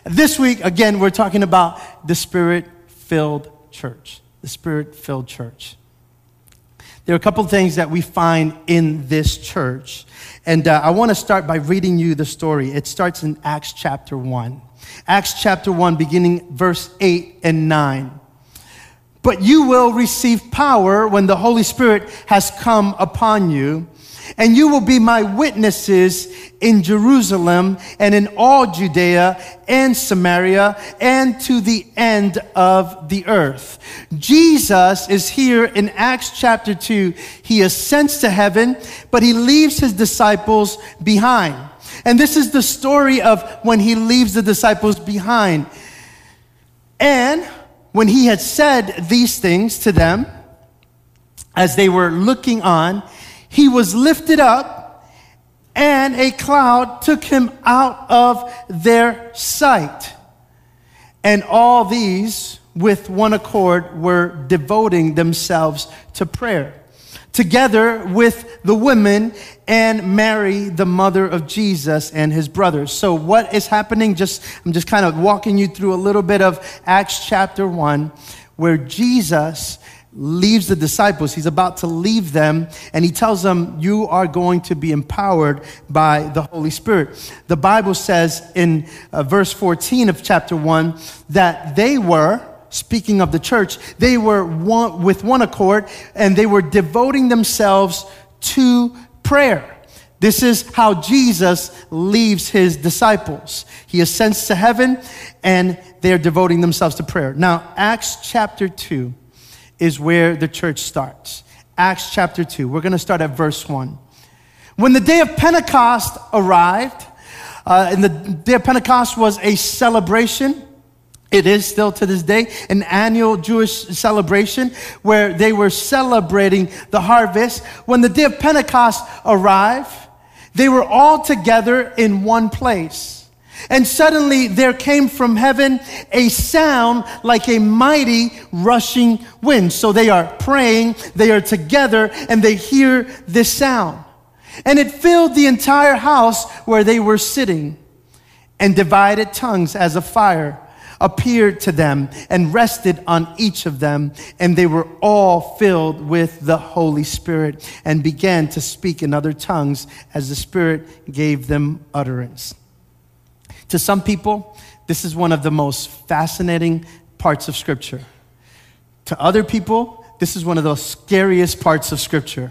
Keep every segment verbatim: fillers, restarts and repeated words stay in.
This week, again, we're talking about the Spirit-filled church. The Spirit-filled church. There are a couple of things that we find in this church. And uh, I want to start by reading you the story. It starts in Acts chapter one. Acts chapter one, beginning verse eight and nine. But you will receive power when the Holy Spirit has come upon you, and you will be my witnesses in Jerusalem and in all Judea and Samaria and to the end of the earth. Jesus is here in Acts chapter two. He ascends to heaven, but he leaves his disciples behind. And this is the story of when he leaves the disciples behind. And when he had said these things to them, as they were looking on, he was lifted up, and a cloud took him out of their sight. And all these, with one accord, were devoting themselves to prayer, together with the women and Mary, the mother of Jesus, and his brothers. So what is happening? Just I'm just kind of walking you through a little bit of Acts chapter one, where Jesus leaves the disciples. He's about to leave them, and he tells them, you are going to be empowered by the Holy Spirit. The Bible says in uh, verse fourteen of chapter one that they were, speaking of the church, they were one, with one accord, and they were devoting themselves to prayer. This is how Jesus leaves his disciples. He ascends to heaven, and they're devoting themselves to prayer. Now, Acts chapter two is where the church starts. Acts chapter two. We're going to start at verse one. When the day of Pentecost arrived, uh, and the day of Pentecost was a celebration. It is still to this day an annual Jewish celebration where they were celebrating the harvest. When the day of Pentecost arrived, they were all together in one place. And suddenly there came from heaven a sound like a mighty rushing wind. So they are praying, they are together, and they hear this sound. And it filled the entire house where they were sitting. And divided tongues as a fire appeared to them and rested on each of them. And they were all filled with the Holy Spirit and began to speak in other tongues as the Spirit gave them utterance. To some people, this is one of the most fascinating parts of Scripture. To other people, this is one of the scariest parts of Scripture.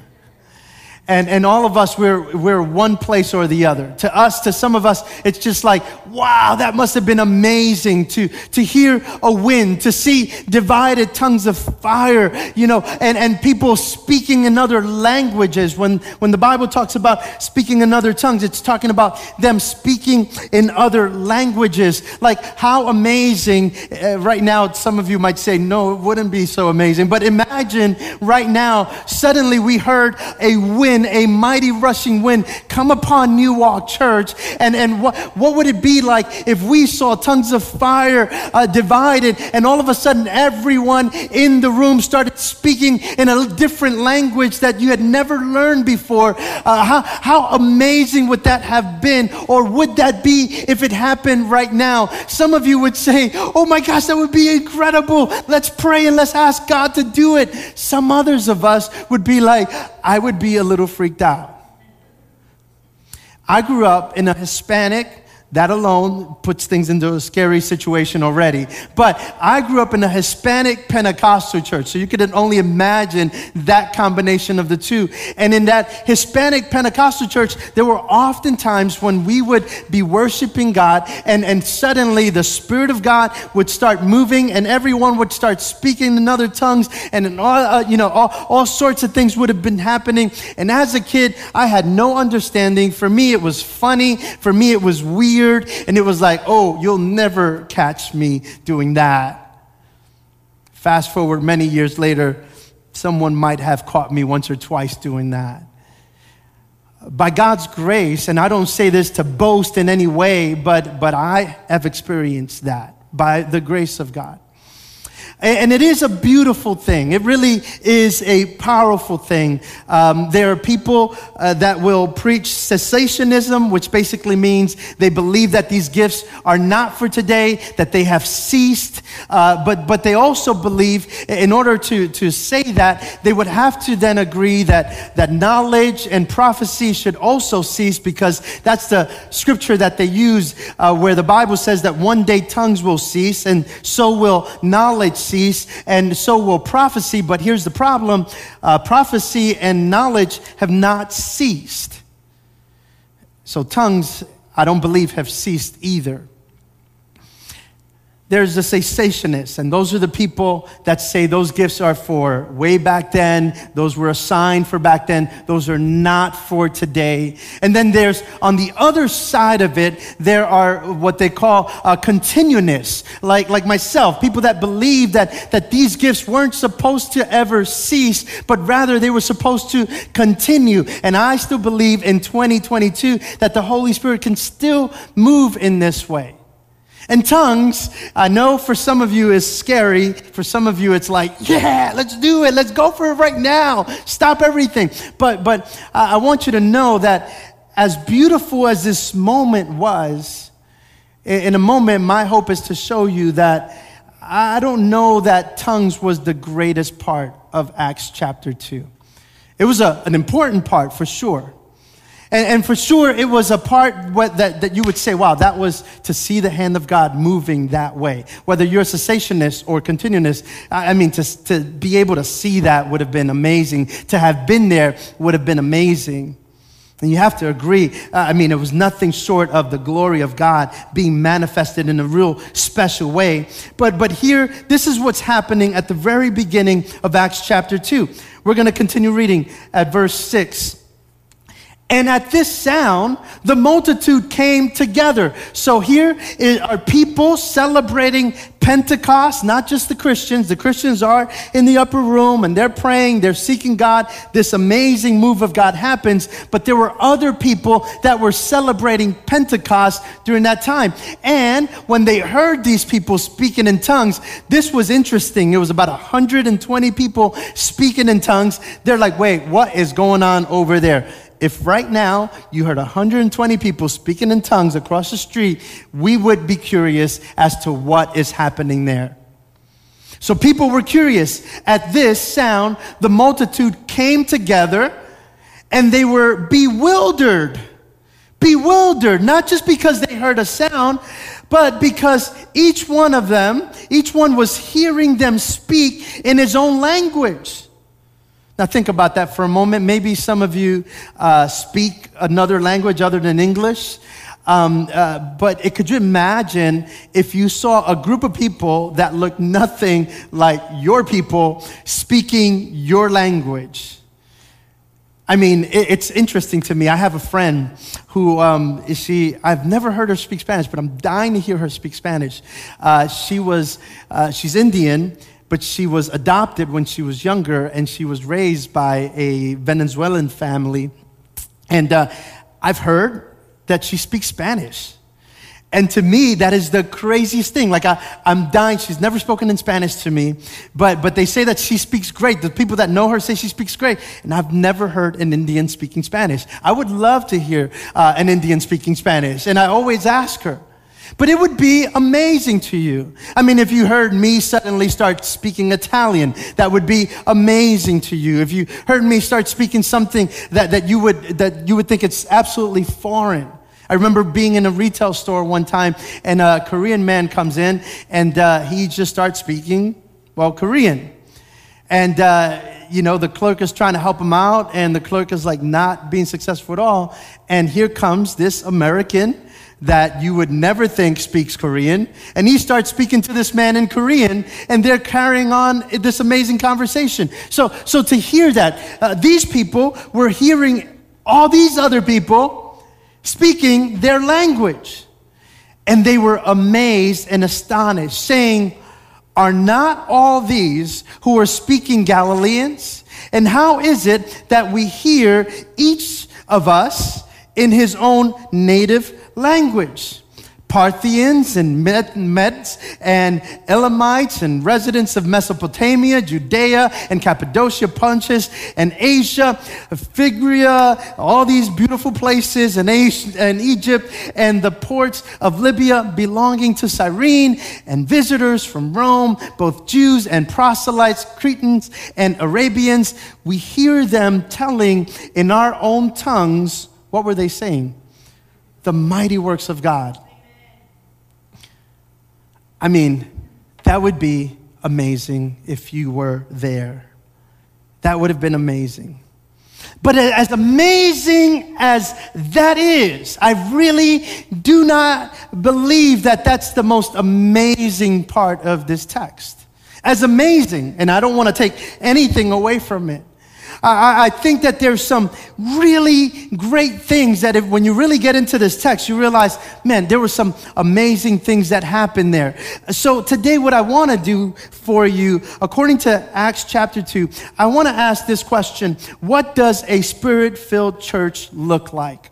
And and all of us, we're we're one place or the other. To us, to some of us, it's just like, wow, that must have been amazing to, to hear a wind, to see divided tongues of fire, you know, and, and people speaking in other languages. When, when the Bible talks about speaking in other tongues, it's talking about them speaking in other languages. Like, how amazing. Uh, right now, some of you might say, no, it wouldn't be so amazing. But imagine right now, suddenly we heard a wind, a mighty rushing wind come upon New Walk Church. And, and what, what would it be like if we saw tongues of fire uh, divided, and all of a sudden everyone in the room started speaking in a different language that you had never learned before? Uh, how, how amazing would that have been? Or would that be if it happened right now? Some of you would say, oh my gosh, that would be incredible. Let's pray and let's ask God to do it. Some others of us would be like, I would be a little freaked out. I grew up in a Hispanic. That alone puts things into a scary situation already. But I grew up in a Hispanic Pentecostal church, so you could only imagine that combination of the two. And in that Hispanic Pentecostal church, there were often times when we would be worshiping God, and, and suddenly the Spirit of God would start moving, and everyone would start speaking in other tongues, and in all, uh, you know, all, all sorts of things would have been happening. And as a kid, I had no understanding. For me, it was funny. For me, it was weird. And it was like, oh, you'll never catch me doing that. Fast forward many years later, someone might have caught me once or twice doing that. By God's grace, and I don't say this to boast in any way, but, but I have experienced that by the grace of God. And it is a beautiful thing. It really is a powerful thing. Um, there are people uh, that will preach cessationism, which basically means they believe that these gifts are not for today, that they have ceased. Uh, but but they also believe, in order to, to say that, they would have to then agree that, that knowledge and prophecy should also cease, because that's the scripture that they use uh, where the Bible says that one day tongues will cease, and so will knowledge cease. And so will prophecy. But here's the problem. Uh, prophecy and knowledge have not ceased. So tongues, I don't believe, have ceased either. There's the cessationists, and those are the people that say those gifts are for way back then. Those were assigned for back then. Those are not for today. And then there's, on the other side of it, there are what they call uh, continuists, like, like myself, people that believe that, that these gifts weren't supposed to ever cease, but rather they were supposed to continue. And I still believe in twenty twenty-two that the Holy Spirit can still move in this way. And tongues, I know for some of you is scary. For some of you it's like, yeah, let's do it. Let's go for it right now. Stop everything. But but I want you to know that as beautiful as this moment was, in a moment, my hope is to show you that I don't know that tongues was the greatest part of Acts chapter two. It was a, an important part for sure. And, and for sure, it was a part what, that, that you would say, wow, that was to see the hand of God moving that way. Whether you're a cessationist or continuist, I mean, to, to be able to see that would have been amazing. To have been there would have been amazing. And you have to agree, uh, I mean, it was nothing short of the glory of God being manifested in a real special way. But, but here, this is what's happening at the very beginning of Acts chapter two. We're going to continue reading at verse six. And at this sound, the multitude came together. So here are people celebrating Pentecost, not just the Christians. The Christians are in the upper room and they're praying, they're seeking God. This amazing move of God happens. But there were other people that were celebrating Pentecost during that time. And when they heard these people speaking in tongues, this was interesting. It was about one hundred twenty people speaking in tongues. They're like, wait, what is going on over there? If right now you heard one hundred twenty people speaking in tongues across the street, we would be curious as to what is happening there. So people were curious. At this sound, the multitude came together and they were bewildered. Bewildered, not just because they heard a sound, but because each one of them, each one was hearing them speak in his own language. Now think about that for a moment. Maybe some of you uh, speak another language other than English. Um, uh, but it, could you imagine if you saw a group of people that looked nothing like your people speaking your language? I mean, it, it's interesting to me. I have a friend who, um, is she, I've never heard her speak Spanish, but I'm dying to hear her speak Spanish. Uh, she was, uh, she's Indian, but she was adopted when she was younger, and she was raised by a Venezuelan family. And uh, I've heard that she speaks Spanish. And to me, that is the craziest thing. Like, I, I'm dying. She's never spoken in Spanish to me, but, but they say that she speaks great. The people that know her say she speaks great. And I've never heard an Indian speaking Spanish. I would love to hear uh, an Indian speaking Spanish. And I always ask her. But it would be amazing to you. I mean, if you heard me suddenly start speaking Italian, that would be amazing to you. If you heard me start speaking something that, that you would that you would think it's absolutely foreign. I remember being in a retail store one time, and a Korean man comes in, and uh, he just starts speaking, well, Korean. And, uh, you know, the clerk is trying to help him out, and the clerk is like not being successful at all. And here comes this American that you would never think speaks Korean. And he starts speaking to this man in Korean, and they're carrying on this amazing conversation. So, so to hear that, uh, these people were hearing all these other people speaking their language. And they were amazed and astonished, saying, are not all these who are speaking Galileans? And how is it that we hear each of us in his own native language? Parthians and Med- Medes and Elamites and residents of Mesopotamia, Judea and Cappadocia, Pontus and Asia, Phrygia, all these beautiful places, and, Asia, and Egypt, and the ports of Libya belonging to Cyrene, and visitors from Rome, both Jews and proselytes, Cretans and Arabians. We hear them telling in our own tongues, what were they saying? The mighty works of God. I mean, that would be amazing if you were there. That would have been amazing. But as amazing as that is, I really do not believe that that's the most amazing part of this text. As amazing, and I don't want to take anything away from it. I, I think that there's some really great things that if, when you really get into this text, you realize, man, there were some amazing things that happened there. So today what I want to do for you, according to Acts chapter two, I want to ask this question: what does a spirit-filled church look like?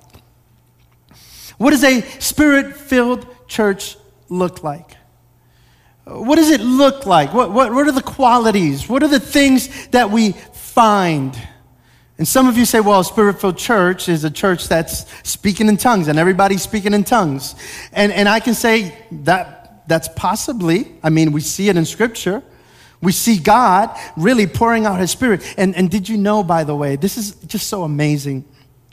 What does a spirit-filled church look like? What does it look like? What, what, what are the qualities? What are the things that we find? And some of you say, well, a spirit-filled church is a church that's speaking in tongues and everybody's speaking in tongues. And, and I can say that that's possibly, I mean, we see it in Scripture. We see God really pouring out His Spirit. And, and did you know, by the way, this is just so amazing.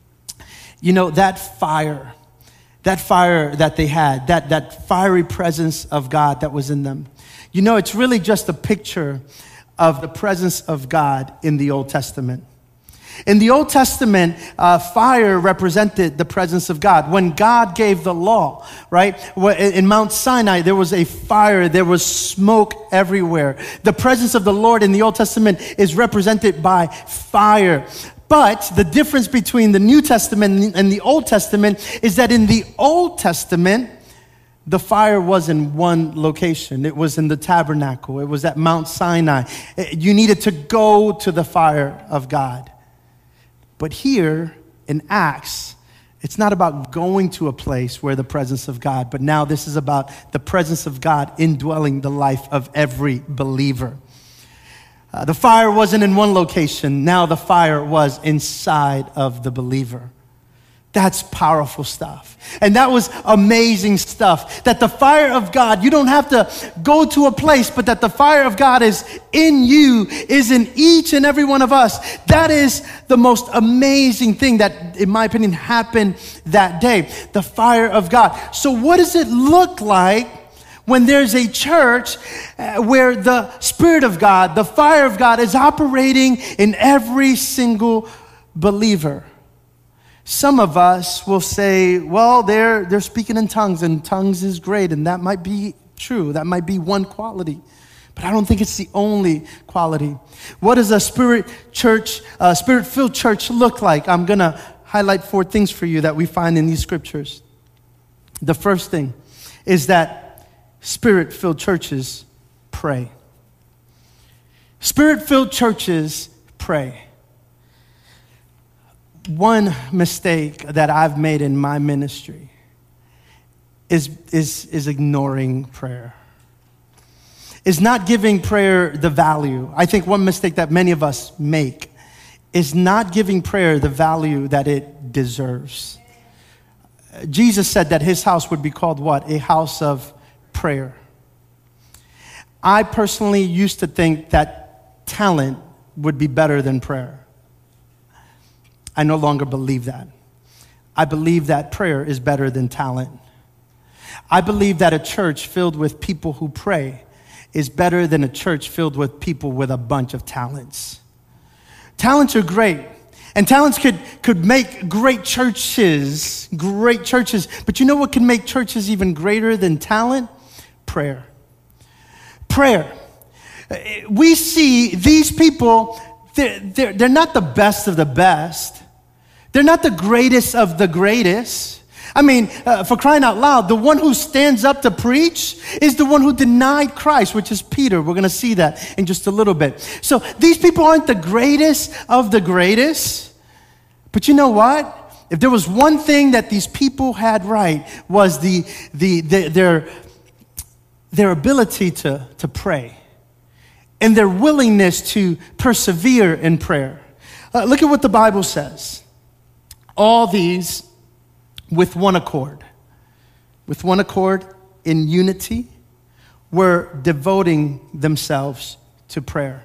You know, that fire, that fire that they had, that, that fiery presence of God that was in them. You know, it's really just a picture of the presence of God in the Old Testament. In the Old Testament, uh, fire represented the presence of God. When God gave the law, right? In Mount Sinai, there was a fire, there was smoke everywhere. The presence of the Lord in the Old Testament is represented by fire. But the difference between the New Testament and the Old Testament is that in the Old Testament, the fire was in one location. It was in the tabernacle. It was at Mount Sinai. You needed to go to the fire of God. But here in Acts, it's not about going to a place where the presence of God, but now this is about the presence of God indwelling the life of every believer. Uh, the fire wasn't in one location. Now the fire was inside of the believer. That's powerful stuff. And that was amazing stuff. That the fire of God, you don't have to go to a place, but that the fire of God is in you, is in each and every one of us. That is the most amazing thing that, in my opinion, happened that day. The fire of God. So what does it look like when there's a church where the Spirit of God, the fire of God, is operating in every single believer? Some of us will say, well, they're, they're speaking in tongues, and tongues is great, and that might be true. That might be one quality. But I don't think it's the only quality. What does a spirit church, uh, spirit-filled church look like? I'm going to highlight four things for you that we find in these scriptures. The first thing is that spirit-filled churches pray. Spirit-filled churches pray. One mistake that I've made in my ministry is, is, is ignoring prayer. Is not giving prayer the value. I think one mistake that many of us make is not giving prayer the value that it deserves. Jesus said that his house would be called what? A house of prayer. I personally used to think that talent would be better than prayer. I no longer believe that. I believe that prayer is better than talent. I believe that a church filled with people who pray is better than a church filled with people with a bunch of talents. Talents are great, and talents could, could make great churches, great churches. But you know what can make churches even greater than talent? Prayer. Prayer. We see these people, they're, they're, they're not the best of the best. They're not the greatest of the greatest. I mean, uh, for crying out loud, the one who stands up to preach is the one who denied Christ, which is Peter. We're going to see that in just a little bit. So these people aren't the greatest of the greatest. But you know what? if there was one thing that these people had right, was the, the, the their, their ability to, to pray and their willingness to persevere in prayer. Uh, look at what the Bible says. All these with one accord, with one accord in unity, were devoting themselves to prayer.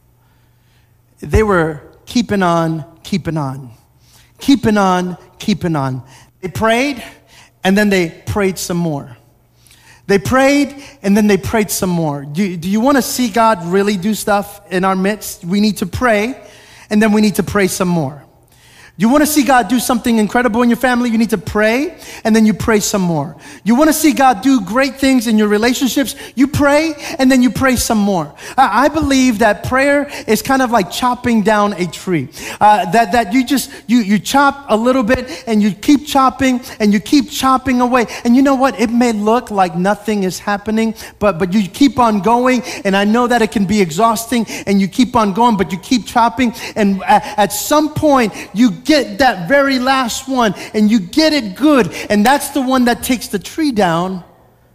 They were keeping on, keeping on, keeping on, keeping on. They prayed, and then they prayed some more. They prayed, and then they prayed some more. Do, do you want to see God really do stuff in our midst? We need to pray, and then we need to pray some more. You want to see God do something incredible in your family? You need to pray, and then you pray some more. You want to see God do great things in your relationships? You pray, and then you pray some more. I believe that prayer is kind of like chopping down a tree. Uh, that that you just, you, you chop a little bit, and you keep chopping, and you keep chopping away. And you know what? It may look like nothing is happening, but, but you keep on going, and I know that it can be exhausting, and you keep on going, but you keep chopping, and at, at some point, you get that very last one, and you get it good, and that's the one that takes the tree down. Amen.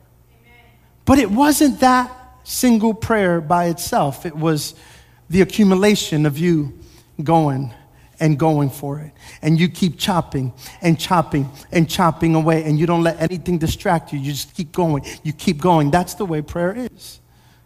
But it wasn't that single prayer by itself. It was the accumulation of you going and going for it, and you keep chopping and chopping and chopping away, and you don't let anything distract you. You just keep going. You keep going. That's the way prayer is.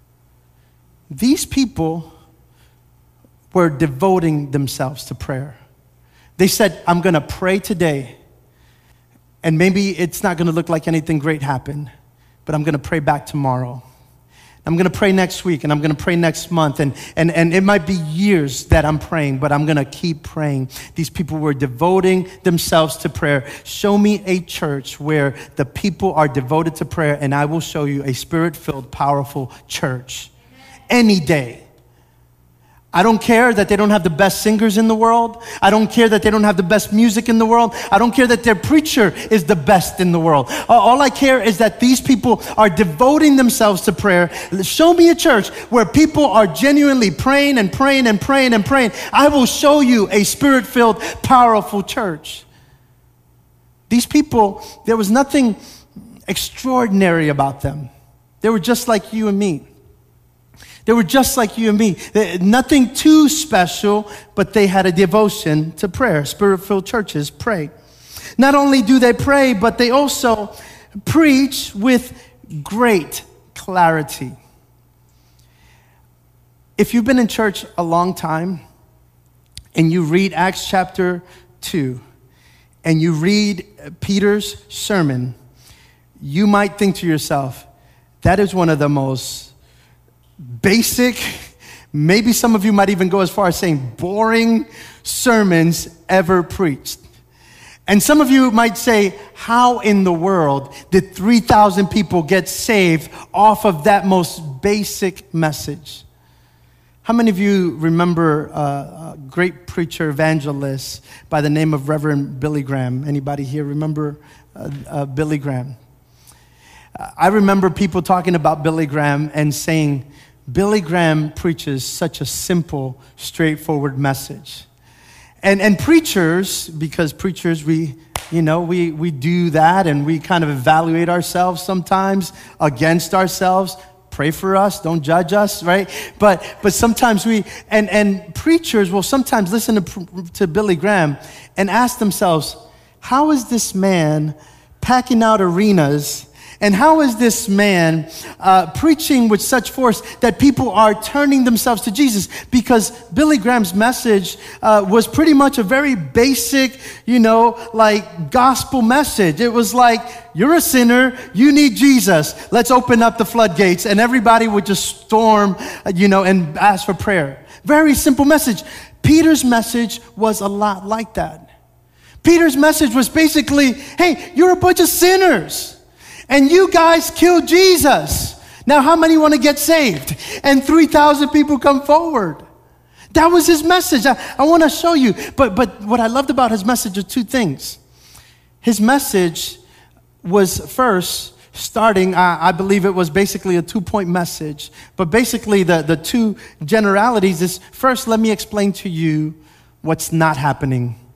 These people were devoting themselves to prayer. They said, I'm going to pray today, and maybe it's not going to look like anything great happened, but I'm going to pray back tomorrow. I'm going to pray next week, and I'm going to pray next month, and, and, and it might be years that I'm praying, but I'm going to keep praying. These people were devoting themselves to prayer. Show me a church where the people are devoted to prayer, and I will show you a spirit-filled, powerful church. Any day. I don't care that they don't have the best singers in the world. I don't care that they don't have the best music in the world. I don't care that their preacher is the best in the world. All I care is that these people are devoting themselves to prayer. Show me a church where people are genuinely praying and praying and praying and praying. I will show you a spirit-filled, powerful church. These people, there was nothing extraordinary about them. They were just like you and me. They were just like you and me. Nothing too special, but they had a devotion to prayer. Spirit-filled churches pray. Not only do they pray, but they also preach with great clarity. If you've been in church a long time, and you read Acts chapter two, and you read Peter's sermon, you might think to yourself, that is one of the most basic, maybe some of you might even go as far as saying boring sermons ever preached. And some of you might say, how in the world did three thousand people get saved off of that most basic message? How many of you remember uh, a great preacher evangelist by the name of Reverend Billy Graham? Anybody here remember uh, uh, Billy Graham? I remember people talking about Billy Graham and saying, Billy Graham preaches such a simple, straightforward message. And and preachers, because preachers, we, you know, we, we do that, and we kind of evaluate ourselves sometimes against ourselves. Pray for us, don't judge us, right? But but sometimes we, and, and preachers will sometimes listen to, to Billy Graham and ask themselves, how is this man packing out arenas? And how is this man uh, preaching with such force that people are turning themselves to Jesus? Because Billy Graham's message uh, was pretty much a very basic, you know, like gospel message. It was like, you're a sinner, you need Jesus. Let's open up the floodgates. And everybody would just storm, you know, and ask for prayer. Very simple message. Peter's message was a lot like that. Peter's message was basically, hey, you're a bunch of sinners. And you guys killed Jesus. Now, how many want to get saved? And three thousand people come forward. That was his message. I, I want to show you. But, but what I loved about his message are two things. His message was first starting, I, I believe it was basically a two-point message. But basically the, the two generalities is, first, let me explain to you what's not happening.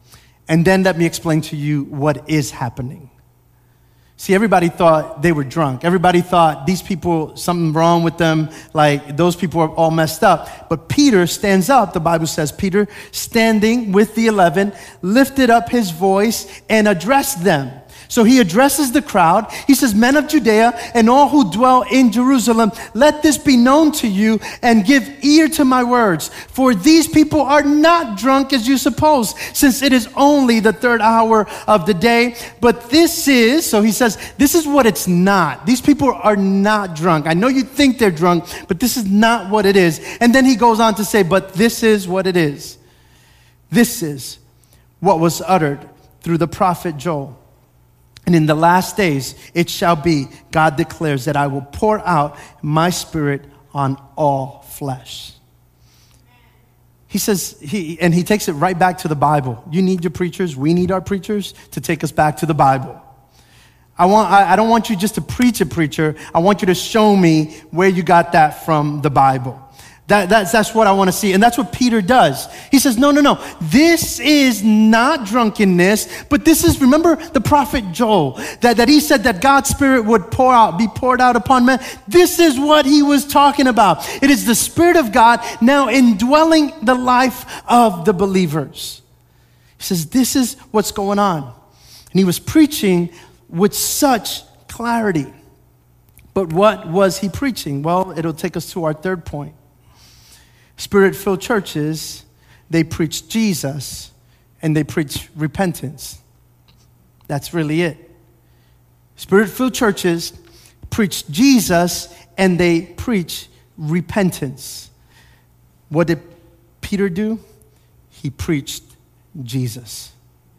And then let me explain to you what is happening. See, everybody thought they were drunk. Everybody thought these people, something wrong with them, like those people are all messed up. But Peter stands up, the Bible says, Peter standing with the eleven, lifted up his voice and addressed them. So he addresses the crowd. He says, men of Judea and all who dwell in Jerusalem, let this be known to you and give ear to my words. For these people are not drunk as you suppose, since it is only the third hour of the day. But this is, so he says, this is what it's not. These people are not drunk. I know you think they're drunk, but this is not what it is. And then he goes on to say, but this is what it is. This is what was uttered through the prophet Joel. And in the last days, it shall be, God declares, that I will pour out my spirit on all flesh. He says, he, and he takes it right back to the Bible. You need your preachers. We need our preachers to take us back to the Bible. I want, I, I don't want you just to preach a preacher. I want you to show me where you got that from the Bible. That, that's, that's what I want to see. And that's what Peter does. He says, no, no, no. This is not drunkenness, but this is, remember the prophet Joel, that, that he said that God's Spirit would pour out, be poured out upon men. This is what he was talking about. It is the Spirit of God now indwelling the life of the believers. He says, this is what's going on. And he was preaching with such clarity. But what was he preaching? Well, it'll take us to our third point. Spirit-filled churches, they preach Jesus and they preach repentance. That's really it. Spirit-filled churches preach Jesus and they preach repentance. What did Peter do? He preached Jesus.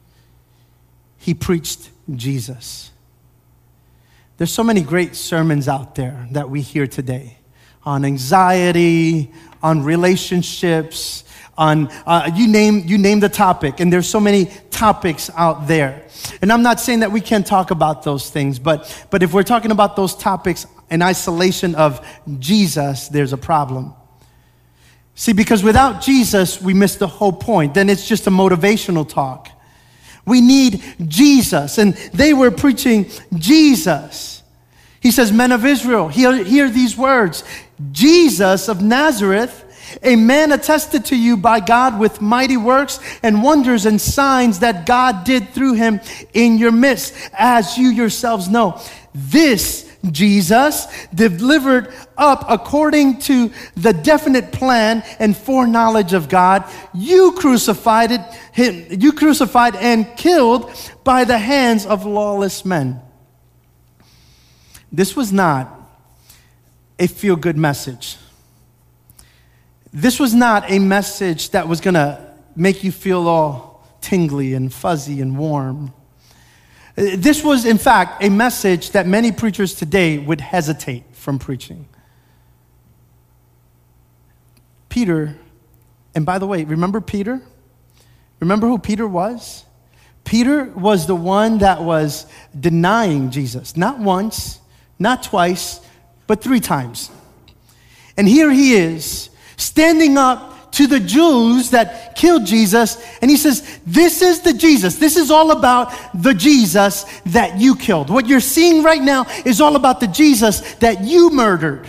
He preached Jesus. There's so many great sermons out there that we hear today on anxiety, on relationships, on uh, you name you name the topic, and there's so many topics out there. And I'm not saying that we can't talk about those things, but but if we're talking about those topics in isolation of Jesus, there's a problem. See, because without Jesus, we miss the whole point. Then it's just a motivational talk. We need Jesus, and they were preaching Jesus. He says, men of Israel, hear, hear these words. Jesus of Nazareth, a man attested to you by God with mighty works and wonders and signs that God did through him in your midst, as you yourselves know. This Jesus, delivered up according to the definite plan and foreknowledge of God, you crucified it, him, you crucified and killed by the hands of lawless men. This was not a feel-good message. This was not a message that was going to make you feel all tingly and fuzzy and warm. This was, in fact, a message that many preachers today would hesitate from preaching. Peter, and by the way, remember Peter? Remember who Peter was? Peter was the one that was denying Jesus, not once, not twice, but three times. And here he is, standing up to the Jews that killed Jesus, and he says, this is the Jesus. This is all about the Jesus that you killed. What you're seeing right now is all about the Jesus that you murdered.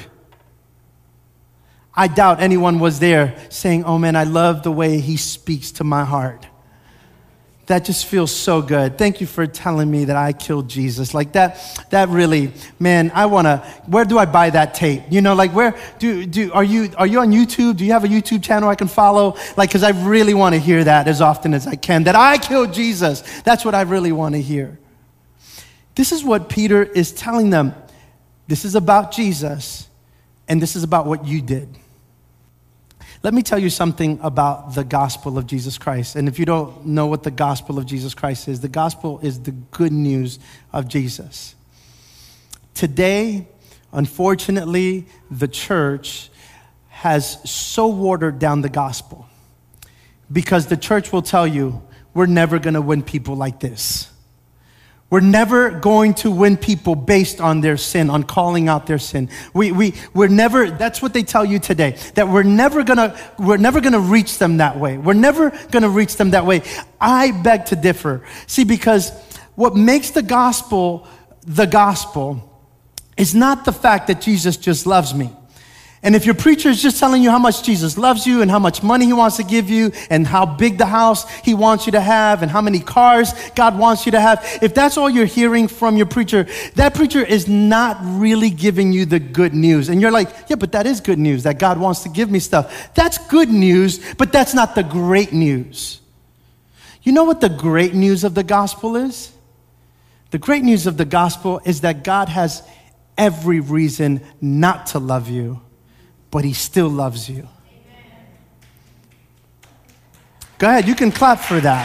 I doubt anyone was there saying, oh man, I love the way he speaks to my heart. That just feels so good. Thank you for telling me that I killed Jesus. Like that, that really, man, I want to, where do I buy that tape? You know, like where, do, do, are you, are you on YouTube? Do you have a YouTube channel I can follow? Like, cause I really want to hear that as often as I can, that I killed Jesus. That's what I really want to hear. This is what Peter is telling them. This is about Jesus, and this is about what you did. Let me tell you something about the gospel of Jesus Christ. And if you don't know what the gospel of Jesus Christ is, the gospel is the good news of Jesus. Today, unfortunately, the church has so watered down the gospel because the church will tell you, we're never going to win people like this. We're never going to win people based on their sin, on calling out their sin. We, we, we're never, that's what they tell you today, that we're never gonna, we're never gonna reach them that way. We're never gonna reach them that way. I beg to differ. See, because what makes the gospel the gospel is not the fact that Jesus just loves me. And if your preacher is just telling you how much Jesus loves you and how much money he wants to give you and how big the house he wants you to have and how many cars God wants you to have, if that's all you're hearing from your preacher, that preacher is not really giving you the good news. And you're like, yeah, but that is good news that God wants to give me stuff. That's good news, but that's not the great news. You know what the great news of the gospel is? The great news of the gospel is that God has every reason not to love you, but he still loves you. Amen. Go ahead, you can clap for that.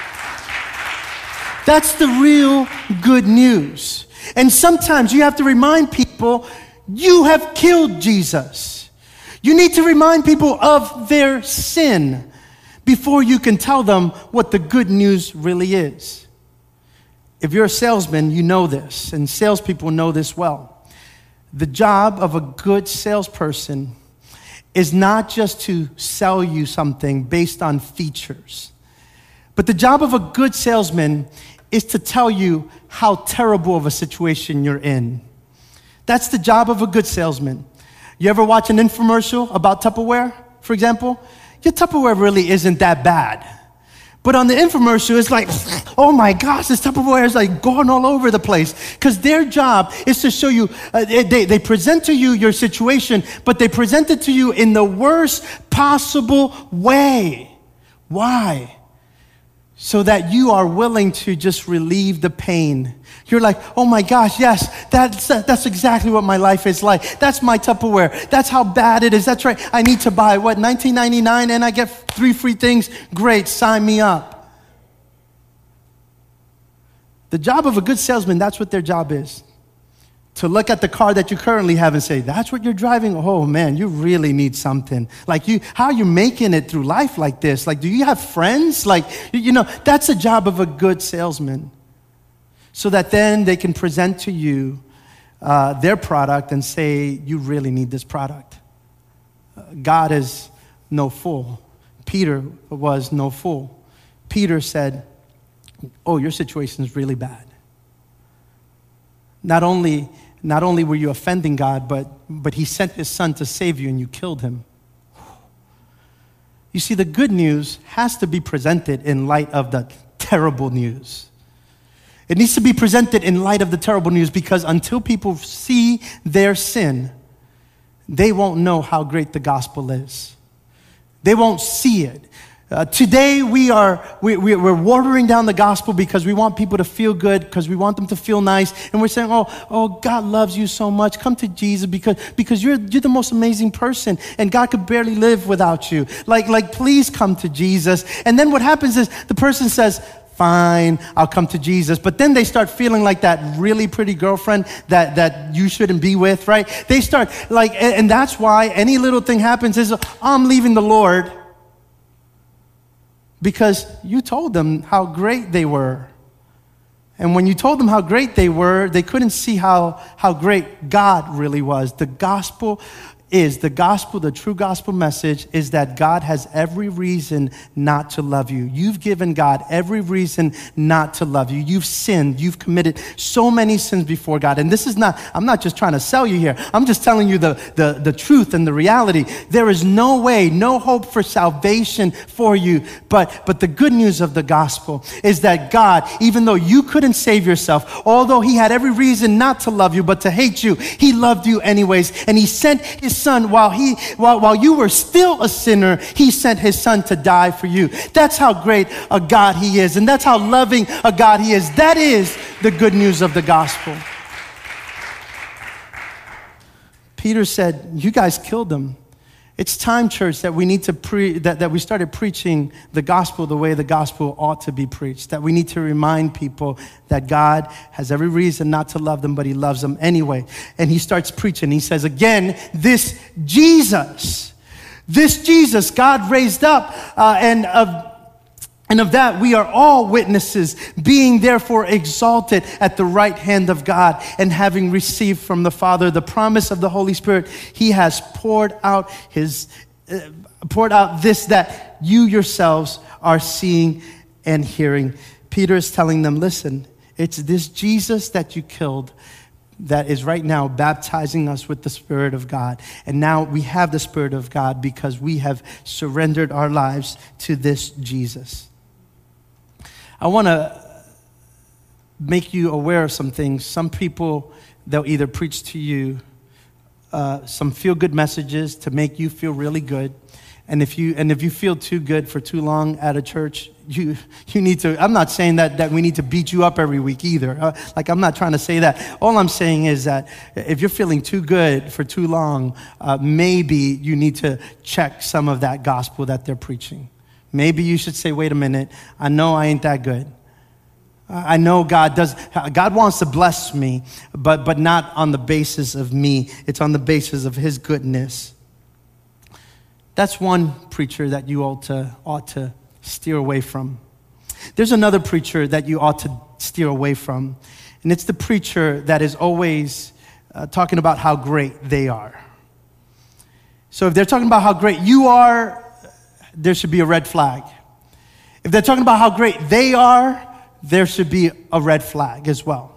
That's the real good news. And sometimes you have to remind people, you have killed Jesus. You need to remind people of their sin before you can tell them what the good news really is. If you're a salesman, you know this, and salespeople know this well. The job of a good salesperson is not just to sell you something based on features, but the job of a good salesman is to tell you how terrible of a situation you're in. That's the job of a good salesman. You ever watch an infomercial about Tupperware, for example? Your Tupperware really isn't that bad. But on the infomercial, it's like, oh my gosh, this Tupperware is like going all over the place. Because their job is to show you, uh, they, they present to you your situation, but they present it to you in the worst possible way. Why? So that you are willing to just relieve the pain. You're like, oh my gosh, yes, that's, that's exactly what my life is like. That's my Tupperware. That's how bad it is. That's right. I need to buy, what, nineteen ninety-nine and I get three free things? Great, sign me up. The job of a good salesman, that's what their job is. To look at the car that you currently have and say, that's what you're driving? Oh man, you really need something. Like you, how are you making it through life like this? Like, do you have friends? Like, you know, that's the job of a good salesman. So that then they can present to you uh, their product and say, you really need this product. Uh, God is no fool. Peter was no fool. Peter said, oh, your situation is really bad. Not only, not only were you offending God, but, but he sent his son to save you and you killed him. You see, the good news has to be presented in light of the terrible news. It needs to be presented in light of the terrible news, because until people see their sin, they won't know how great the gospel is. They won't see it. Uh, today we are we, we, we're watering down the gospel because we want people to feel good, because we want them to feel nice, and we're saying, oh, oh, God loves you so much. Come to Jesus because because you're you're the most amazing person, and God could barely live without you. Like like please come to Jesus. And then what happens is the person says, fine, I'll come to Jesus. But then they start feeling like that really pretty girlfriend that, that you shouldn't be with, right? They start like, and, and that's why any little thing happens is, I'm leaving the Lord. Because you told them how great they were. And when you told them how great they were, they couldn't see how, how great God really was. The gospel is, the gospel, the true gospel message is that God has every reason not to love you. You've given God every reason not to love you. You've sinned. You've committed so many sins before God. And this is not, I'm not just trying to sell you here. I'm just telling you the, the, the truth and the reality. There is no way, no hope for salvation for you. But, but the good news of the gospel is that God, even though you couldn't save yourself, although he had every reason not to love you, but to hate you, he loved you anyways. And he sent his son while he while, while you were still a sinner. He sent his son to die for you. That's how great a God he is, and that's how loving a God he is. That is the good news of the gospel. Peter said, you guys killed him. It's time, church, that we need to pre that, that we started preaching the gospel the way the gospel ought to be preached. That we need to remind people that God has every reason not to love them, but he loves them anyway. And he starts preaching. He says, again, this Jesus, this Jesus God raised up, uh, and uh, And of that we are all witnesses, being therefore exalted at the right hand of God, and having received from the Father the promise of the Holy Spirit, he has poured out his uh, poured out this that you yourselves are seeing and hearing. Peter is telling them, listen, it's this Jesus that you killed that is right now baptizing us with the Spirit of God. And now we have the Spirit of God because we have surrendered our lives to this Jesus. I want to make you aware of some things. Some people, they'll either preach to you uh, some feel-good messages to make you feel really good. And if you and if you feel too good for too long at a church, you you need to, I'm not saying that, that we need to beat you up every week either. Uh, like, I'm not trying to say that. All I'm saying is that if you're feeling too good for too long, uh, maybe you need to check some of that gospel that they're preaching. Maybe you should say, wait a minute, I know I ain't that good. I know God does, God wants to bless me, but, but not on the basis of me. It's on the basis of his goodness. That's one preacher that you ought to, ought to steer away from. There's another preacher that you ought to steer away from, and it's the preacher that is always uh, talking about how great they are. So if they're talking about how great you are, there should be a red flag. If they're talking about how great they are, there should be a red flag as well.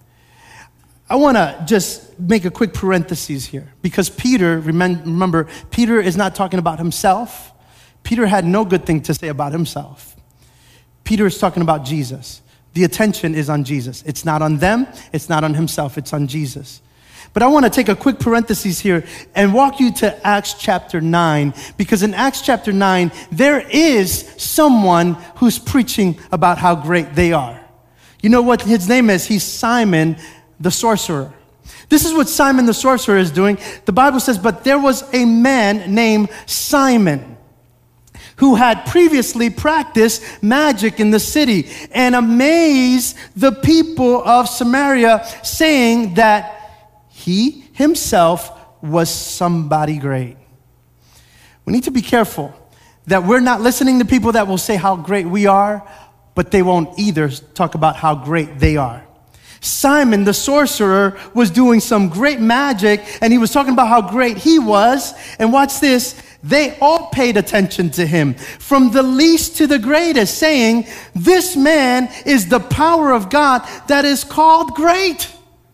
I want to just make a quick parenthesis here, because Peter, remember, Peter is not talking about himself. Peter had no good thing to say about himself. Peter is talking about Jesus. The attention is on Jesus. It's not on them. It's not on himself. It's on Jesus. But I want to take a quick parenthesis here and walk you to Acts chapter nine, because in Acts chapter nine, there is someone who's preaching about how great they are. You know what his name is? He's Simon the sorcerer. This is what Simon the sorcerer is doing. The Bible says, but there was a man named Simon who had previously practiced magic in the city and amazed the people of Samaria, saying that he himself was somebody great. We need to be careful that we're not listening to people that will say how great we are, but they won't either talk about how great they are. Simon the sorcerer was doing some great magic, and he was talking about how great he was. And watch this. They all paid attention to him, from the least to the greatest, saying, this man is the power of God that is called great.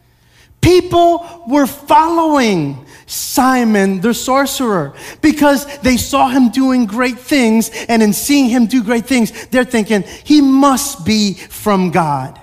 People were following Simon the sorcerer because they saw him doing great things, and in seeing him do great things, they're thinking, he must be from God.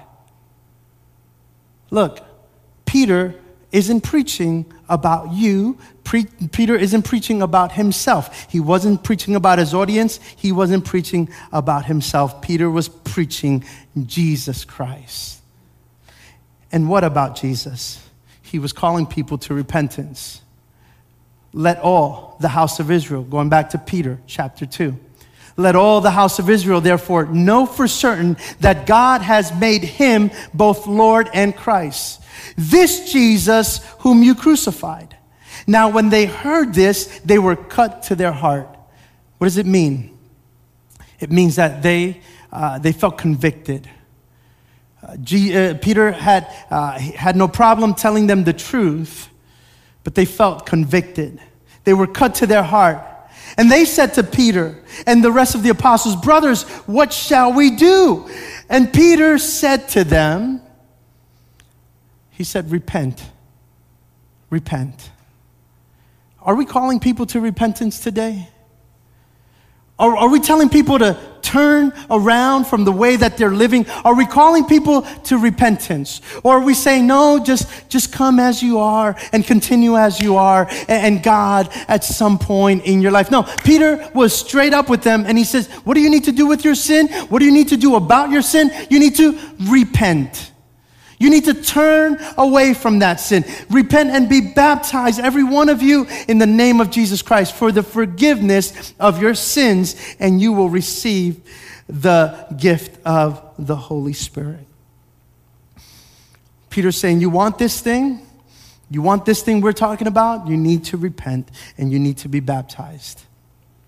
Look, Peter isn't preaching about you. Pre- Peter isn't preaching about himself. He wasn't preaching about his audience. He wasn't preaching about himself. Peter was preaching Jesus Christ. And what about Jesus? He was calling people to repentance. Let all the house of Israel, going back to Peter chapter two, let all the house of Israel therefore know for certain that God has made him both Lord and Christ, this Jesus whom you crucified. Now when they heard this, they were cut to their heart. What does it mean? It means that they uh, they felt convicted. Uh, G, uh, Peter had uh, had no problem telling them the truth, but they felt convicted. They were cut to their heart. And they said to Peter and the rest of the apostles, brothers, what shall we do? And Peter said to them, he said, repent, repent. Are we calling people to repentance today? Are, are we telling people to turn around from the way that they're living? Are we calling people to repentance? Or are we saying, no, just, just come as you are and continue as you are, and, and God at some point in your life? No, Peter was straight up with them, and he says, what do you need to do with your sin? What do you need to do about your sin? You need to repent. You need to turn away from that sin. Repent and be baptized, every one of you, in the name of Jesus Christ for the forgiveness of your sins, and you will receive the gift of the Holy Spirit. Peter's saying, you want this thing? You want this thing we're talking about? You need to repent and you need to be baptized.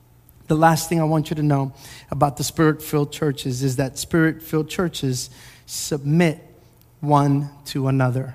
The last thing I want you to know about the Spirit-filled churches is that Spirit-filled churches submit one to another.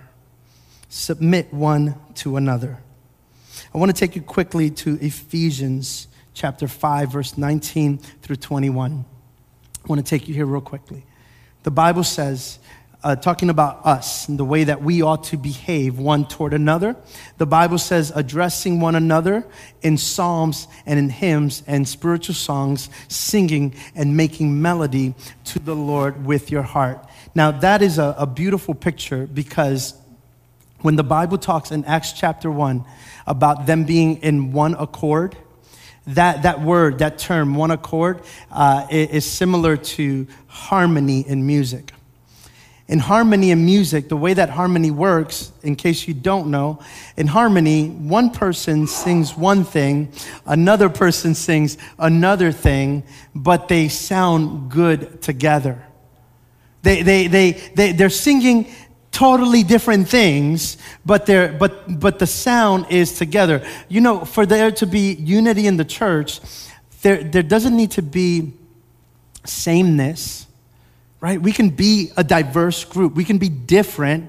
Submit one to another. I want to take you quickly to Ephesians chapter five, verse nineteen through twenty-one. I want to take you here real quickly. The Bible says, uh, talking about us and the way that we ought to behave one toward another, the Bible says, addressing one another in psalms and in hymns and spiritual songs, singing and making melody to the Lord with your heart. Now, that is a, a beautiful picture, because when the Bible talks in Acts chapter one about them being in one accord, that, that word, that term, one accord, uh, is similar to harmony in music. In harmony in music, the way that harmony works, in case you don't know, in harmony, one person sings one thing, another person sings another thing, but they sound good together. They, they, they, they, they're singing totally different things, but they're, but, but the sound is together. You know, for there to be unity in the church, there, there doesn't need to be sameness, right? We can be a diverse group. We can be different,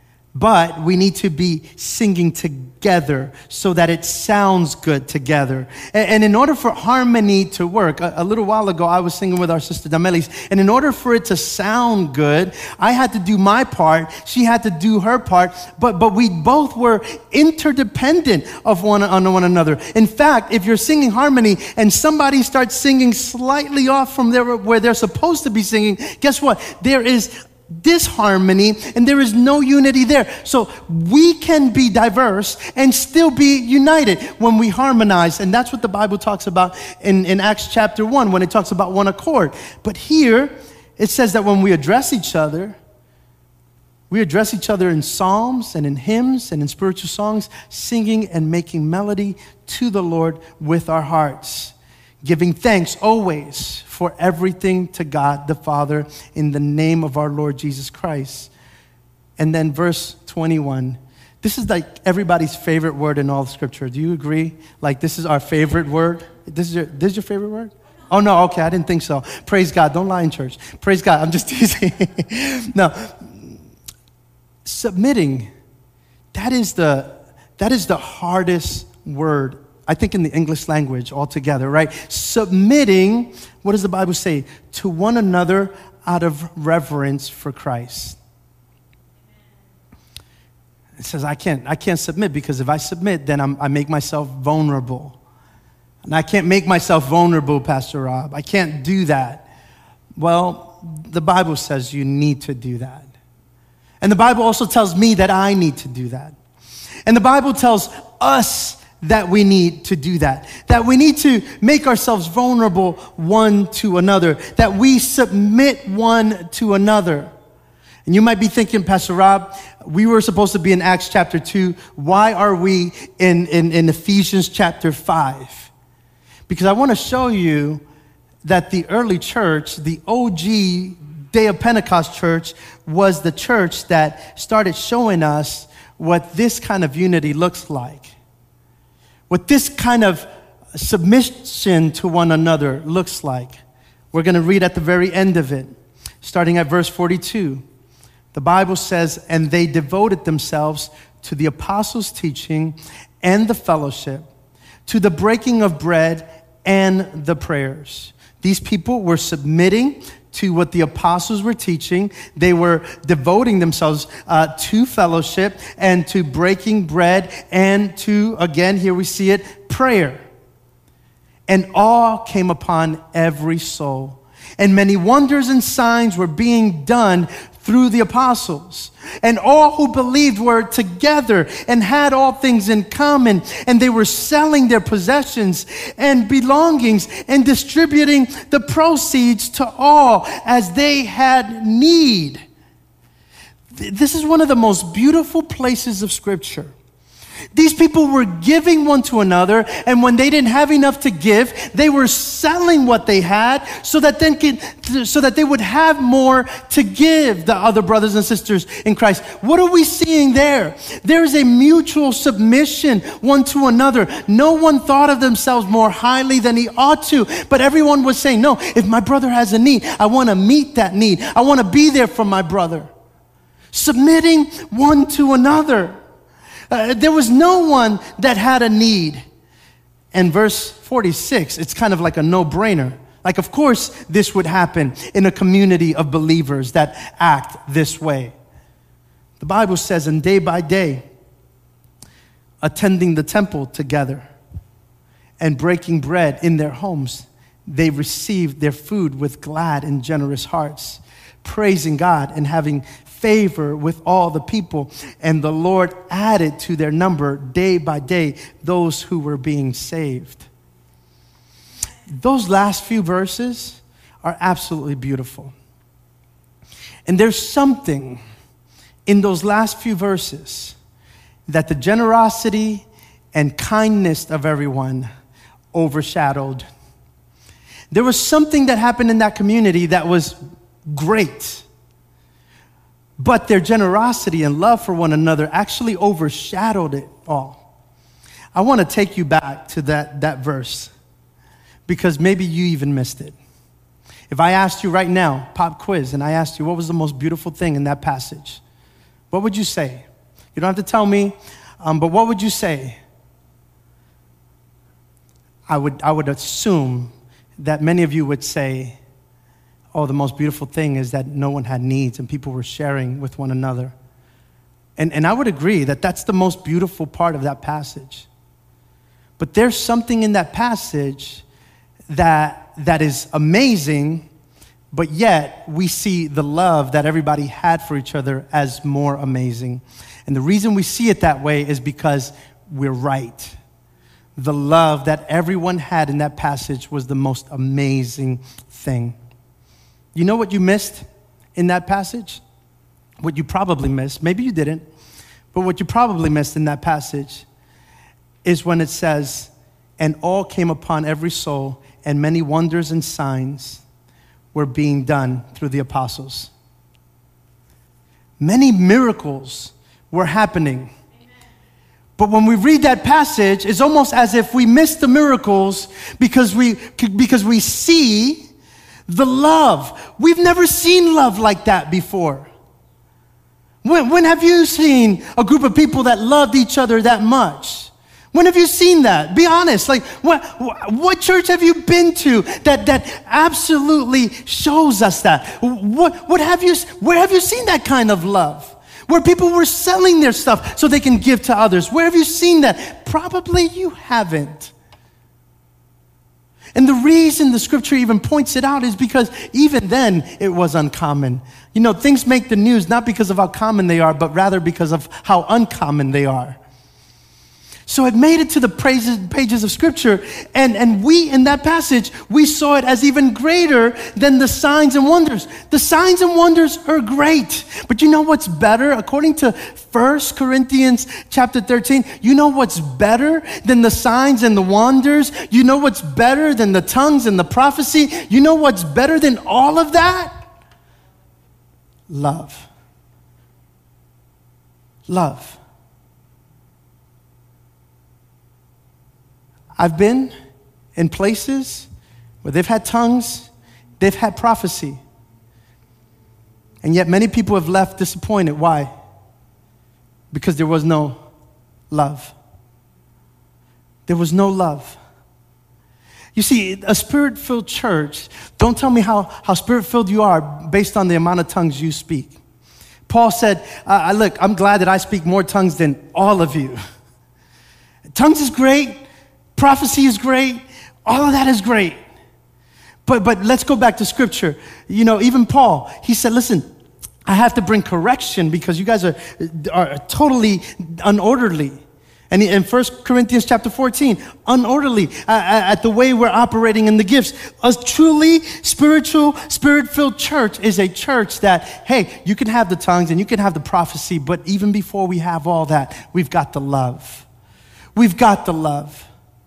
but we need to be singing together so that it sounds good together. And, and in order for harmony to work, a, a little while ago, I was singing with our sister Damelis, and in order for it to sound good, I had to do my part, she had to do her part, but, but we both were interdependent of one on one another. In fact, if you're singing harmony and somebody starts singing slightly off from there where they're supposed to be singing, guess what? There is disharmony and there is no unity there. So we can be diverse and still be united when we harmonize. And that's what the Bible talks about in, in Acts chapter one when it talks about one accord. But here it says that when we address each other, we address each other in psalms and in hymns and in spiritual songs, singing and making melody to the Lord with our hearts, giving thanks always for everything to God the Father in the name of our Lord Jesus Christ. And then verse twenty-one, this is like everybody's favorite word in all of Scripture. Do you agree? Like this is our favorite word? This is your, this is your favorite word? Oh, no, okay, I didn't think so. Praise God. Don't lie in church. Praise God. I'm just teasing. No, submitting, that is the, that is the hardest word, I think, in the English language altogether, right? Submitting, what does the Bible say? To one another out of reverence for Christ. It says, I can't, I can't submit, because if I submit, then I'm, I make myself vulnerable. And I can't make myself vulnerable, Pastor Rob. I can't do that. Well, the Bible says you need to do that. And the Bible also tells me that I need to do that. And the Bible tells us that we need to do that, that we need to make ourselves vulnerable one to another, that we submit one to another. And you might be thinking, Pastor Rob, we were supposed to be in Acts chapter two. Why are we in, in, in Ephesians chapter five? Because I want to show you that the early church, the O G Day of Pentecost church, was the church that started showing us what this kind of unity looks like. What this kind of submission to one another looks like. We're going to read at the very end of it, starting at verse forty-two. The Bible says, and they devoted themselves to the apostles' teaching and the fellowship, to the breaking of bread and the prayers. These people were submitting to what the apostles were teaching. They were devoting themselves uh, to fellowship and to breaking bread and to, again, here we see it, prayer. And awe came upon every soul. And many wonders and signs were being done through the apostles. And all who believed were together and had all things in common. And they were selling their possessions and belongings and distributing the proceeds to all as they had need. This is one of the most beautiful places of Scripture, These people were giving one to another, and when they didn't have enough to give, they were selling what they had so that then can, so that they would have more to give the other brothers and sisters in Christ. What are we seeing there? There is a mutual submission one to another. No one thought of themselves more highly than he ought to, but everyone was saying, no, if my brother has a need, I want to meet that need. I want to be there for my brother. Submitting one to another. Uh, there was no one that had a need. And verse forty-six, it's kind of like a no-brainer. Like, of course, this would happen in a community of believers that act this way. The Bible says, and day by day, attending the temple together and breaking bread in their homes, they received their food with glad and generous hearts, praising God and having favor with all the people. And the Lord added to their number day by day those who were being saved. Those last few verses are absolutely beautiful. And there's something in those last few verses that the generosity and kindness of everyone overshadowed. There was something that happened in that community that was great. But their generosity and love for one another actually overshadowed it all. I want to take you back to that, that verse because maybe you even missed it. If I asked you right now, pop quiz, and I asked you what was the most beautiful thing in that passage, what would you say? You don't have to tell me, um, but what would you say? I would, I would assume that many of you would say, oh, the most beautiful thing is that no one had needs and people were sharing with one another. And, and I would agree that that's the most beautiful part of that passage. But there's something in that passage that, that is amazing, but yet we see the love that everybody had for each other as more amazing. And the reason we see it that way is because we're right. The love that everyone had in that passage was the most amazing thing. You know what you missed in that passage? What you probably missed, maybe you didn't, but what you probably missed in that passage is when it says, and all came upon every soul, and many wonders and signs were being done through the apostles. Many miracles were happening. But when we read that passage, it's almost as if we miss the miracles because we, because we see the love. We've never seen love like that before. When, when have you seen a group of people that loved each other that much? When have you seen that? Be honest. Like, what, what church have you been to that, that absolutely shows us that? What, what have you, where have you seen that kind of love? Where people were selling their stuff so they can give to others. Where have you seen that? Probably you haven't. And the reason the scripture even points it out is because even then it was uncommon. You know, things make the news not because of how common they are, but rather because of how uncommon they are. So it made it to the praises, pages of scripture, and, and we, in that passage, we saw it as even greater than the signs and wonders. The signs and wonders are great, but you know what's better? According to First Corinthians chapter thirteen, you know what's better than the signs and the wonders? You know what's better than the tongues and the prophecy? You know what's better than all of that? Love. Love. I've been in places where they've had tongues, they've had prophecy, and yet many people have left disappointed. Why? Because there was no love. There was no love. You see, a spirit-filled church, don't tell me how, how spirit-filled you are based on the amount of tongues you speak. Paul said, uh, look, I'm glad that I speak more tongues than all of you. Tongues is great. Prophecy is great. All of that is great. But but let's go back to scripture. You know, even Paul, he said, listen, I have to bring correction because you guys are, are totally unorderly. And in First Corinthians chapter fourteen, unorderly uh, at the way we're operating in the gifts. A truly spiritual, spirit-filled church is a church that, hey, you can have the tongues and you can have the prophecy, but even before we have all that, we've got the love. We've got the love.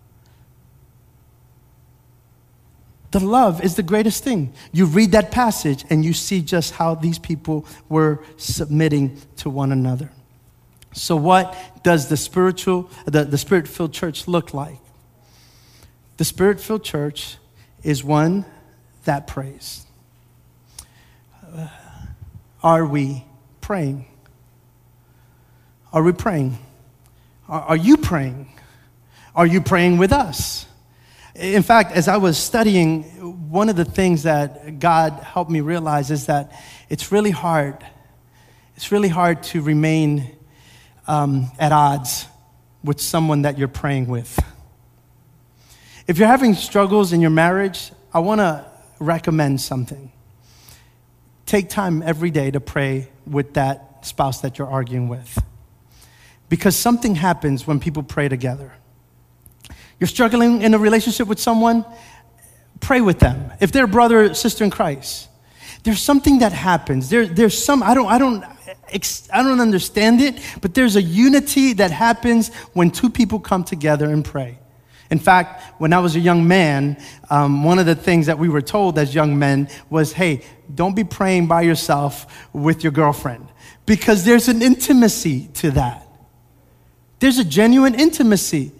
The love is the greatest thing. You read that passage and you see just how these people were submitting to one another. So what does the spiritual, the, the Spirit-filled church look like? The Spirit-filled church is one that prays. Uh, are we praying? Are we praying? Are, are you praying? Are you praying with us? In fact, as I was studying, one of the things that God helped me realize is that it's really hard. It's really hard to remain um, at odds with someone that you're praying with. If you're having struggles in your marriage, I want to recommend something. Take time every day to pray with that spouse that you're arguing with. Because something happens when people pray together. You're struggling in a relationship with someone, pray with them. If they're a brother or sister in Christ, there's something that happens. There, there's some, I don't, I don't, I don't understand it, but there's a unity that happens when two people come together and pray. In fact, when I was a young man, um, one of the things that we were told as young men was, hey, don't be praying by yourself with your girlfriend, because there's an intimacy to that. There's a genuine intimacy.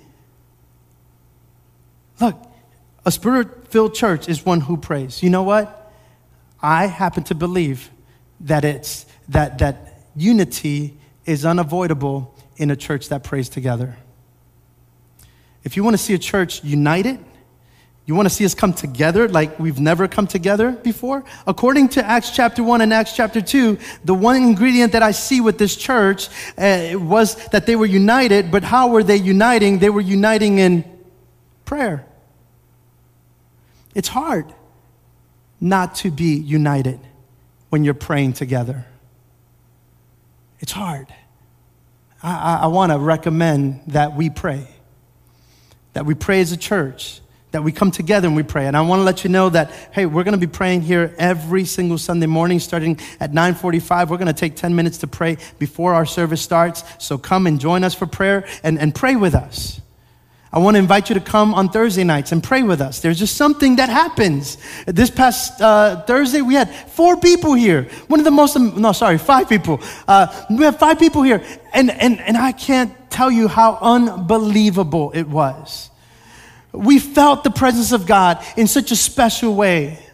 Look, a Spirit-filled church is one who prays. You know what? I happen to believe that it's that that unity is unavoidable in a church that prays together. If you want to see a church united, you want to see us come together like we've never come together before, according to Acts chapter one and Acts chapter two, the one ingredient that I see with this church uh, was that they were united. But how were they uniting? They were uniting in prayer. It's hard not to be united when you're praying together. It's hard. I, I, I want to recommend that we pray, that we pray as a church, that we come together and we pray. And I want to let you know that, hey, we're going to be praying here every single Sunday morning starting at nine forty-five. We're going to take ten minutes to pray before our service starts. So come and join us for prayer and, and pray with us. I want to invite you to come on Thursday nights and pray with us. There's just something that happens. This past uh, Thursday, we had four people here. One of the most, no, sorry, five people. Uh, we had five people here. And, and, and I can't tell you how unbelievable it was. We felt the presence of God in such a special way.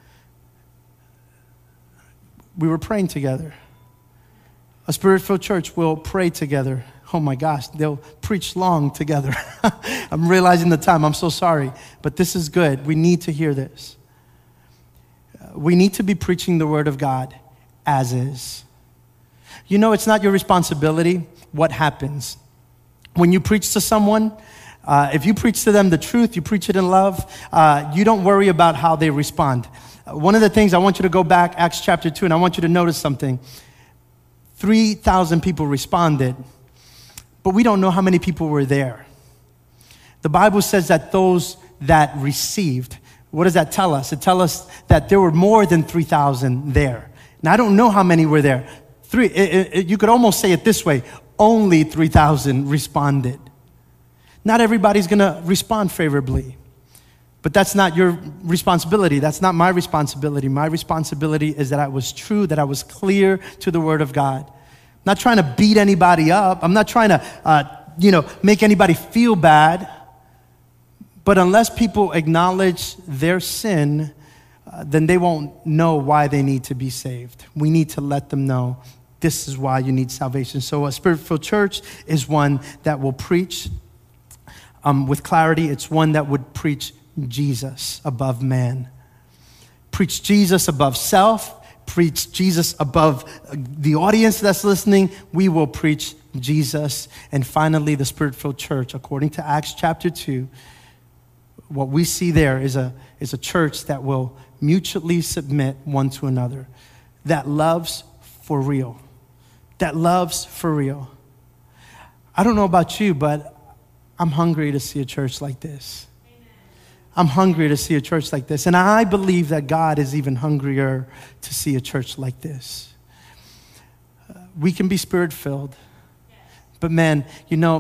We were praying together. A Spirit-filled church will pray together. Oh my gosh, they'll preach long together. I'm realizing the time. I'm so sorry. But this is good. We need to hear this. We need to be preaching the word of God as is. You know, it's not your responsibility what happens. When you preach to someone, uh, if you preach to them the truth, you preach it in love, uh, you don't worry about how they respond. Uh, one of the things I want you to go back, Acts chapter two, and I want you to notice something. three thousand people responded. But we don't know how many people were there. The Bible says that those that received, what does that tell us? It tells us that there were more than three thousand there. Now, I don't know how many were there. Three. It, it, you could almost say it this way. Only three thousand responded. Not everybody's going to respond favorably. But that's not your responsibility. That's not my responsibility. My responsibility is that I was true, that I was clear to the Word of God. I'm not trying to beat anybody up. I'm not trying to, uh, you know, make anybody feel bad. But unless people acknowledge their sin, uh, then they won't know why they need to be saved. We need to let them know this is why you need salvation. So a Spirit-filled church is one that will preach um, with clarity. It's one that would preach Jesus above man. Preach Jesus above self. Preach Jesus above the audience that's listening. We will preach Jesus. And finally, the Spirit-filled church, according to Acts chapter two, what we see there is a, is a church that will mutually submit one to another, that loves for real, that loves for real. I don't know about you, but I'm hungry to see a church like this. I'm hungry to see a church like this. And I believe that God is even hungrier to see a church like this. Uh, we can be Spirit-filled. But man, you know,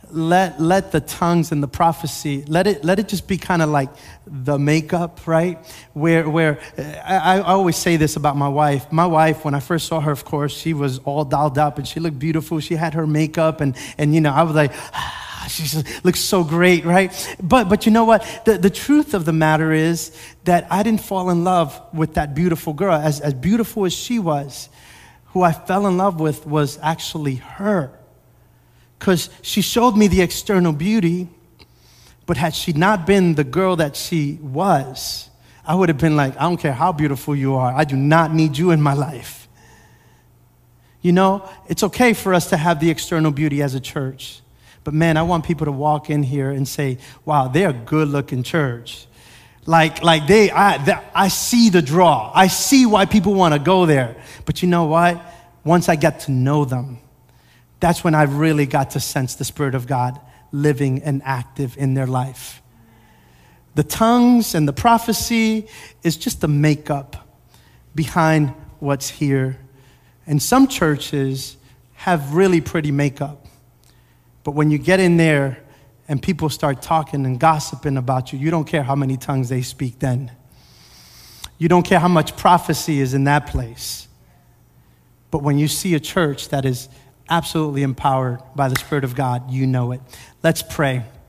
let let the tongues and the prophecy, let it let it just be kind of like the makeup, right? Where where I, I always say this about my wife. My wife, when I first saw her, of course, she was all dolled up and she looked beautiful. She had her makeup and and you know, I was like, ah, she just looks so great, right? But but you know what? The the truth of the matter is that I didn't fall in love with that beautiful girl. As as beautiful as she was, who I fell in love with was actually her. Because she showed me the external beauty, but had she not been the girl that she was, I would have been like, I don't care how beautiful you are. I do not need you in my life. You know, it's okay for us to have the external beauty as a church. But man, I want people to walk in here and say, wow, they're a good-looking church. Like, like they, I, they, I see the draw. I see why people want to go there. But you know what? Once I get to know them, that's when I really got to sense the Spirit of God living and active in their life. The tongues and the prophecy is just the makeup behind what's here. And some churches have really pretty makeup. But when you get in there and people start talking and gossiping about you, you don't care how many tongues they speak then. You don't care how much prophecy is in that place. But when you see a church that is absolutely empowered by the Spirit of God, you know it. Let's pray.